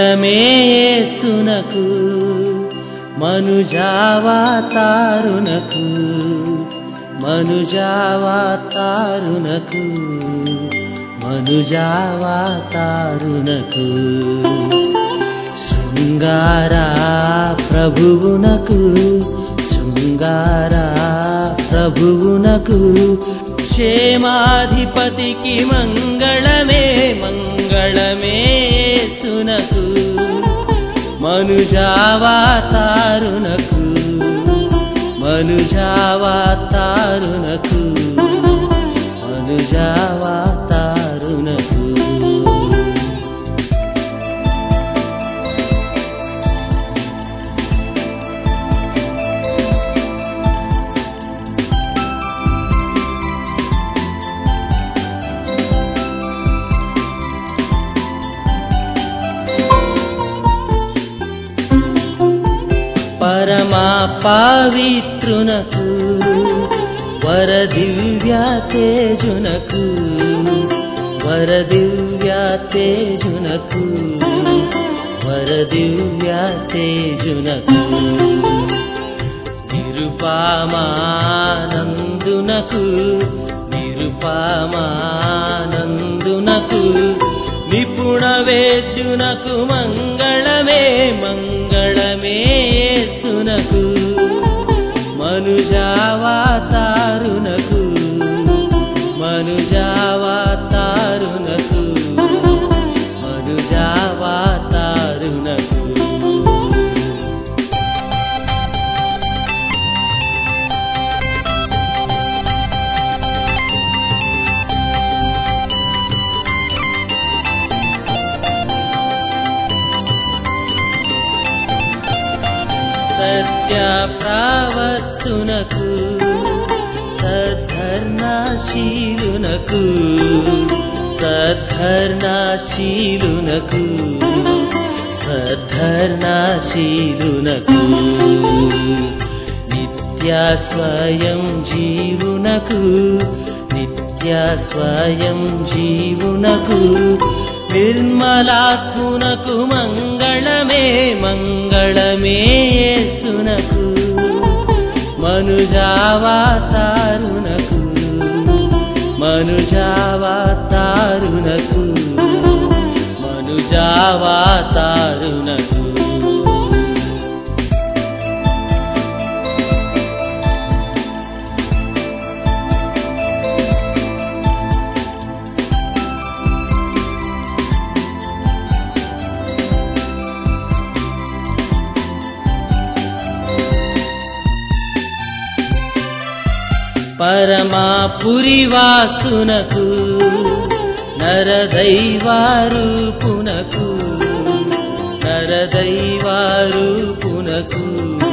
మంగళమే యేసునకు మనుజావతారునకు మనుజావతారునకు మనుజావతారునకు శృంగారా ప్రభువునకు శృంగారా ప్రభువునకు క్షేమాధిపతికి మంగళమే మంగళమే యేసునకు మనుజావతారునకు మనుజావతారునకు మనుజావతారునకు పరమా పవిత్రునకు వరదివ్య తేజునకు వరదివ్య తేజునకు వరదివ్య తేజునకు నిరుపమానందునకు నిరుపమానందునకు నిపుణ వేద్యునకు మంగళమే మంగళమే యేసునకు మనుజావతారునకు మనుజావతారునకు మనుజావతారునకు సత్య ప్రవర్తునకు సద్ధర్ణశీలునకు సద్ధర్ణశీలునకు సద్ధర్ణశీలునకు నిత్య స్వయం జీవునకు నిత్య స్వయం జీవునకు నిర్మలాత్మునకు మంగళమే మంగళమే యేసునకు మనుజావతారునకు మనుజావతారునకు మనుజావతారునకు పరమా పురివాసునకు నరదైవారూపునకు నరదైవారూపునకు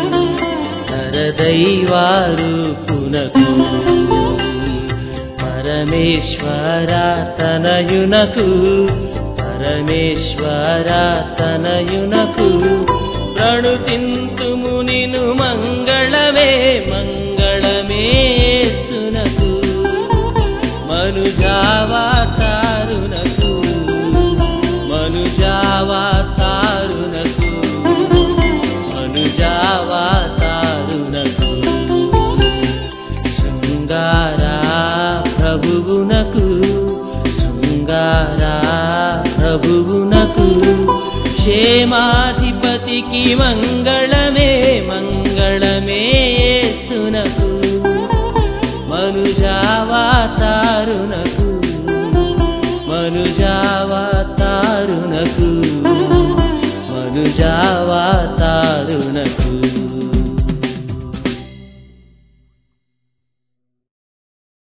నరదైవారూపునకు పరమేశ్వర తనయునకు పరమేశ్వర తనయునకు ప్రణుతింతుము నిను మంగళమే మంగళమే యేసునకు మనుజావతారునకు మనుజావతారునకు మనుజావతారునకు శృంగారా ప్రభువునకు శృంగారా ప్రభువునకు క్షేమాధిపతికి మంగళమే మంగళమే యేసునకు మనుజావతారునకు మనుజావతారునకు మనుజావతారునకు